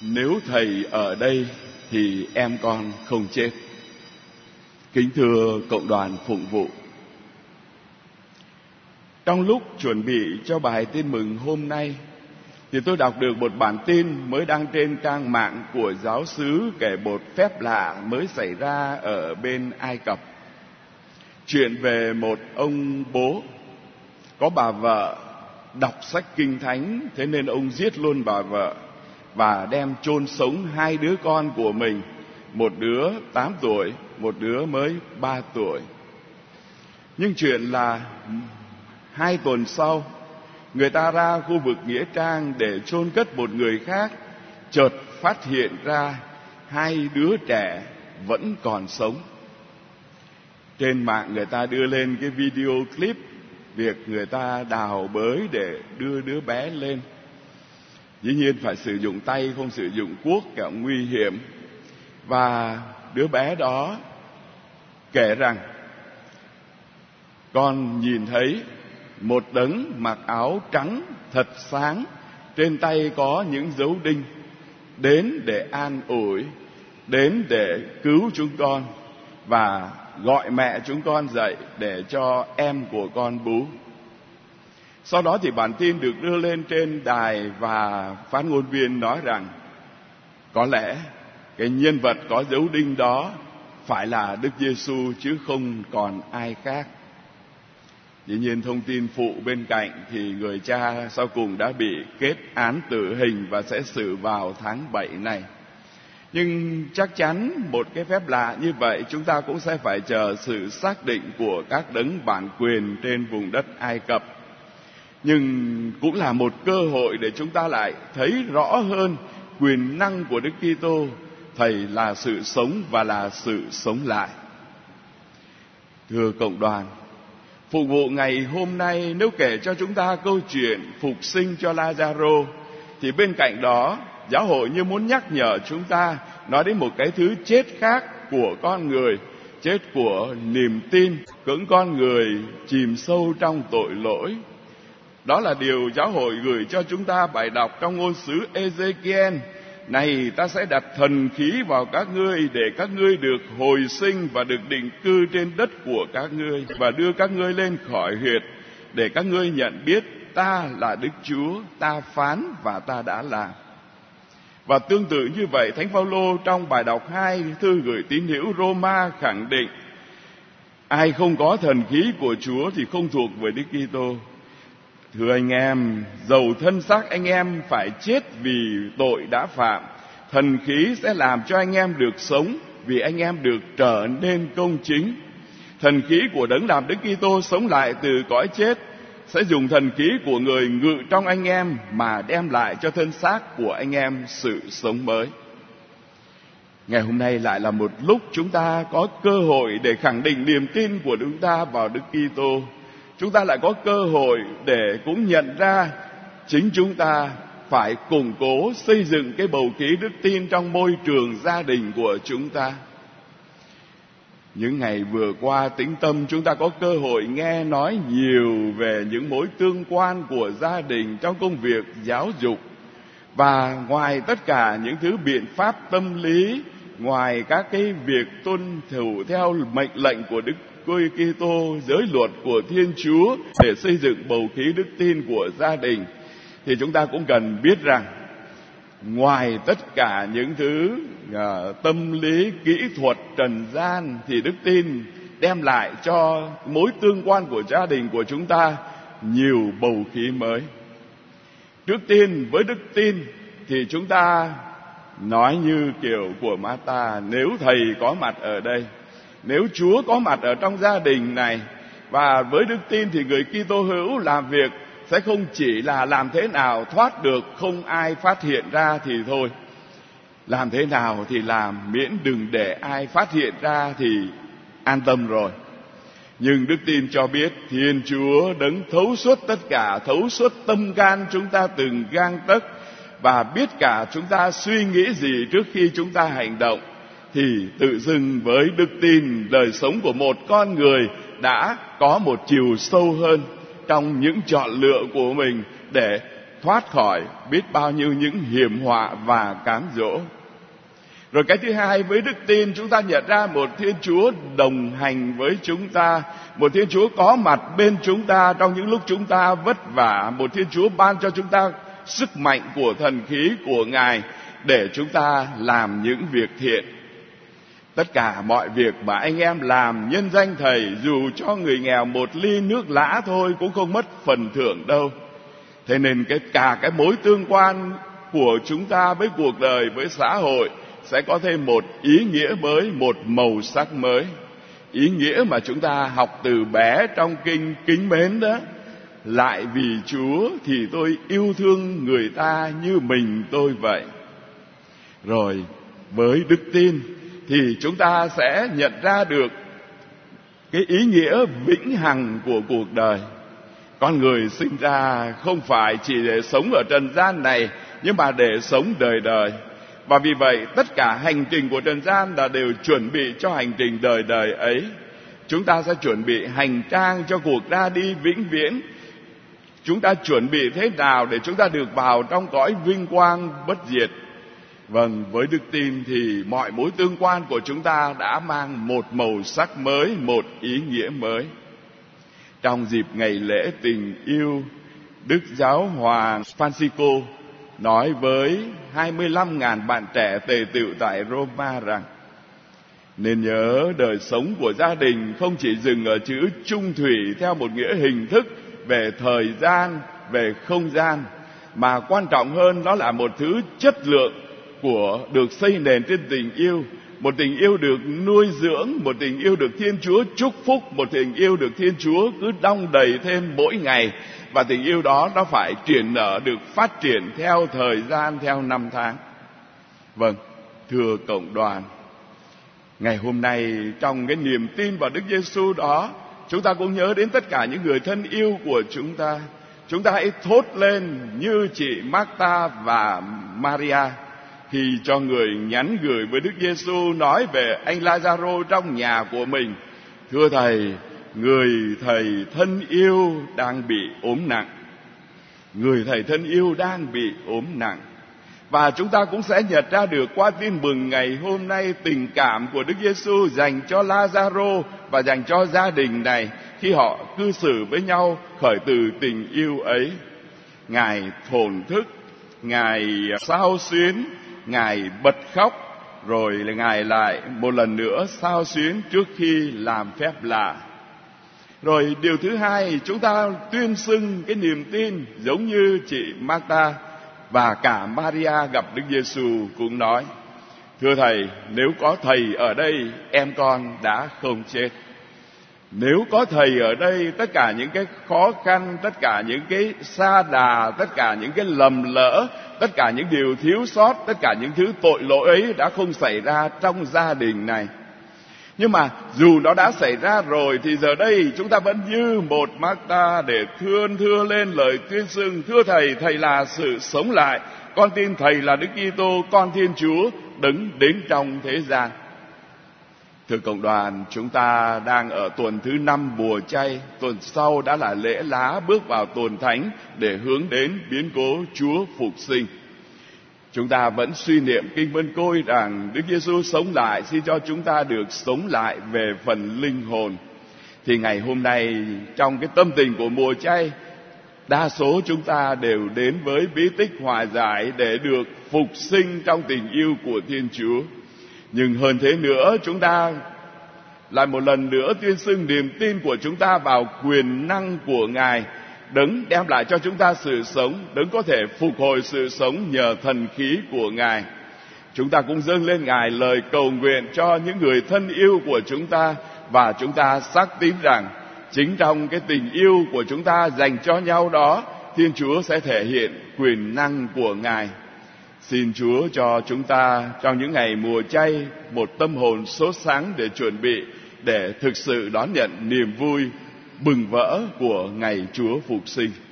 Nếu thầy ở đây thì em con không chết. Kính thưa cộng đoàn phụng vụ, trong lúc chuẩn bị cho bài tin mừng hôm nay thì tôi đọc được một bản tin mới đăng trên trang mạng của giáo xứ kể một phép lạ mới xảy ra ở bên Ai Cập. Chuyện về một ông bố có bà vợ đọc sách Kinh Thánh, thế nên ông giết luôn bà vợ và đem chôn sống hai đứa con của mình, một đứa 8 tuổi, một đứa mới 3 tuổi. Nhưng chuyện là 2 tuần sau, người ta ra khu vực nghĩa trang để chôn cất một người khác, chợt phát hiện ra hai đứa trẻ vẫn còn sống. Trên mạng người ta đưa lên cái video clip việc người ta đào bới để đưa đứa bé lên. Dĩ nhiên phải sử dụng tay, không sử dụng cuốc, kẻo nguy hiểm. Và đứa bé đó kể rằng: con nhìn thấy một đấng mặc áo trắng thật sáng, trên tay có những dấu đinh, đến để an ủi, đến để cứu chúng con và gọi mẹ chúng con dậy để cho em của con bú. Sau đó thì bản tin được đưa lên trên đài và phát ngôn viên nói rằng có lẽ cái nhân vật có dấu đinh đó phải là Đức Giêsu chứ không còn ai khác. Dĩ nhiên thông tin phụ bên cạnh thì người cha sau cùng đã bị kết án tử hình và sẽ xử vào tháng 7 này. Nhưng chắc chắn một cái phép lạ như vậy chúng ta cũng sẽ phải chờ sự xác định của các đấng bản quyền trên vùng đất Ai Cập. Nhưng cũng là một cơ hội để chúng ta lại thấy rõ hơn quyền năng của Đức Kitô. Thầy là sự sống và là sự sống lại. Thưa cộng đoàn, phục vụ ngày hôm nay nếu kể cho chúng ta câu chuyện phục sinh cho Lazaro, thì bên cạnh đó giáo hội như muốn nhắc nhở chúng ta nói đến một cái thứ chết khác của con người, chết của niềm tin, cưỡng con người chìm sâu trong tội lỗi. Đó là điều giáo hội gửi cho chúng ta bài đọc trong ngôn sứ Ê-giê-ki-en: này, ta sẽ đặt thần khí vào các ngươi để các ngươi được hồi sinh và được định cư trên đất của các ngươi, và đưa các ngươi lên khỏi huyệt để các ngươi nhận biết ta là Đức Chúa, ta phán và ta đã làm. Và tương tự như vậy, Thánh Phaolô trong bài đọc 2 thư gửi tín hữu Roma khẳng định: ai không có thần khí của Chúa thì không thuộc về Đức Kitô. Thưa anh em, dầu thân xác anh em phải chết vì tội đã phạm, thần khí sẽ làm cho anh em được sống vì anh em được trở nên công chính. Thần khí của đấng làm Đức Kitô sống lại từ cõi chết sẽ dùng thần khí của người ngự trong anh em mà đem lại cho thân xác của anh em sự sống mới. Ngày hôm nay lại là một lúc chúng ta có cơ hội để khẳng định niềm tin của chúng ta vào Đức Kitô. Chúng ta lại có cơ hội để cũng nhận ra chính chúng ta phải củng cố xây dựng cái bầu khí đức tin trong môi trường gia đình của chúng ta. Những ngày vừa qua, Tĩnh Tâm chúng ta có cơ hội nghe nói nhiều về những mối tương quan của gia đình trong công việc giáo dục. Và ngoài tất cả những thứ biện pháp tâm lý, ngoài các cái việc tuân thủ theo mệnh lệnh của Đức Kitô, giới luật của Thiên Chúa để xây dựng bầu khí đức tin của gia đình, thì chúng ta cũng cần biết rằng ngoài tất cả những thứ tâm lý, kỹ thuật, trần gian, thì đức tin đem lại cho mối tương quan của gia đình của chúng ta nhiều bầu khí mới. Trước tiên, với đức tin thì chúng ta nói như kiểu của Marta: nếu thầy có mặt ở đây, nếu Chúa có mặt ở trong gia đình này. Và với đức tin thì người Kitô hữu làm việc sẽ không chỉ là làm thế nào thoát được không ai phát hiện ra thì thôi. Làm thế nào thì làm, miễn đừng để ai phát hiện ra thì an tâm rồi. Nhưng đức tin cho biết Thiên Chúa đấng thấu suốt tất cả, thấu suốt tâm can chúng ta từng gang tấc, và biết cả chúng ta suy nghĩ gì trước khi chúng ta hành động. Thì tự dưng với đức tin, đời sống của một con người đã có một chiều sâu hơn trong những chọn lựa của mình để thoát khỏi biết bao nhiêu những hiểm họa và cám dỗ. Rồi cái thứ hai, với đức tin chúng ta nhận ra một Thiên Chúa đồng hành với chúng ta, một Thiên Chúa có mặt bên chúng ta trong những lúc chúng ta vất vả, một Thiên Chúa ban cho chúng ta sức mạnh của thần khí của Ngài để chúng ta làm những việc thiện. Tất cả mọi việc mà anh em làm nhân danh Thầy, dù cho người nghèo một ly nước lã thôi cũng không mất phần thưởng đâu. Thế nên cả cái mối tương quan của chúng ta với cuộc đời, với xã hội sẽ có thêm một ý nghĩa mới, một màu sắc mới. Ý nghĩa mà chúng ta học từ bé trong kinh kính mến đó: lại vì Chúa thì tôi yêu thương người ta như mình tôi vậy. Rồi với đức tin thì chúng ta sẽ nhận ra được cái ý nghĩa vĩnh hằng của cuộc đời. Con người sinh ra không phải chỉ để sống ở trần gian này, nhưng mà để sống đời đời. Và vì vậy tất cả hành trình của trần gian là đều chuẩn bị cho hành trình đời đời ấy. Chúng ta sẽ chuẩn bị hành trang cho cuộc ra đi vĩnh viễn. Chúng ta chuẩn bị thế nào để chúng ta được vào trong cõi vinh quang bất diệt? Vâng, với đức tin thì mọi mối tương quan của chúng ta đã mang một màu sắc mới, một ý nghĩa mới. Trong dịp ngày lễ tình yêu, Đức Giáo hoàng Francisco nói với 25.000 bạn trẻ tề tựu tại Roma rằng: nên nhớ đời sống của gia đình không chỉ dừng ở chữ chung thủy theo một nghĩa hình thức về thời gian, về không gian, mà quan trọng hơn đó là một thứ chất lượng được xây nền trên tình yêu. Một tình yêu được nuôi dưỡng, một tình yêu được Thiên Chúa chúc phúc, một tình yêu được Thiên Chúa cứ đong đầy thêm mỗi ngày. Và tình yêu đó nó phải triển nở, được phát triển theo thời gian, theo năm tháng. Vâng, thưa cộng đoàn, ngày hôm nay trong cái niềm tin vào Đức Giêsu đó, chúng ta cũng nhớ đến tất cả những người thân yêu của chúng ta. Chúng ta hãy thốt lên như chị Marta và Maria khi cho người nhắn gửi với Đức Giêsu nói về anh Lazaro trong nhà của mình: thưa Thầy, người Thầy thân yêu đang bị ốm nặng. Người Thầy thân yêu đang bị ốm nặng. Và chúng ta cũng sẽ nhận ra được qua tin mừng ngày hôm nay tình cảm của Đức Giêsu dành cho Lazaro và dành cho gia đình này khi họ cư xử với nhau khởi từ tình yêu ấy. Ngài thổn thức, Ngài xao xuyến, Ngài bật khóc, rồi là Ngài lại một lần nữa xao xuyến trước khi làm phép lạ. Rồi điều thứ hai, chúng ta tuyên xưng cái niềm tin giống như chị Marta và cả Maria gặp Đức Giêsu cũng nói: thưa Thầy, nếu có Thầy ở đây, em con đã không chết. Nếu có Thầy ở đây, tất cả những cái khó khăn, tất cả những cái sa đà, tất cả những cái lầm lỡ, tất cả những điều thiếu sót, tất cả những thứ tội lỗi ấy đã không xảy ra trong gia đình này. Nhưng mà dù nó đã xảy ra rồi thì giờ đây chúng ta vẫn như một Marta để thưa lên lời tuyên xưng: thưa Thầy, Thầy là sự sống lại. Con tin Thầy là Đức Kitô, con Thiên Chúa đứng đến trong thế gian. Thưa cộng đoàn, chúng ta đang ở tuần thứ 5 mùa chay. Tuần sau đã là lễ lá bước vào tuần thánh để hướng đến biến cố Chúa phục sinh. Chúng ta vẫn suy niệm kinh Mân Côi rằng Đức Giêsu sống lại, xin cho chúng ta được sống lại về phần linh hồn. Thì ngày hôm nay trong cái tâm tình của mùa chay, đa số chúng ta đều đến với bí tích hòa giải để được phục sinh trong tình yêu của Thiên Chúa. Nhưng hơn thế nữa, chúng ta lại một lần nữa tuyên xưng niềm tin của chúng ta vào quyền năng của Ngài, Đấng đem lại cho chúng ta sự sống, Đấng có thể phục hồi sự sống nhờ thần khí của Ngài. Chúng ta cũng dâng lên Ngài lời cầu nguyện cho những người thân yêu của chúng ta, và chúng ta xác tín rằng chính trong cái tình yêu của chúng ta dành cho nhau đó, Thiên Chúa sẽ thể hiện quyền năng của Ngài. Xin Chúa cho chúng ta trong những ngày mùa chay một tâm hồn sốt sáng để chuẩn bị, để thực sự đón nhận niềm vui bừng vỡ của ngày Chúa phục sinh.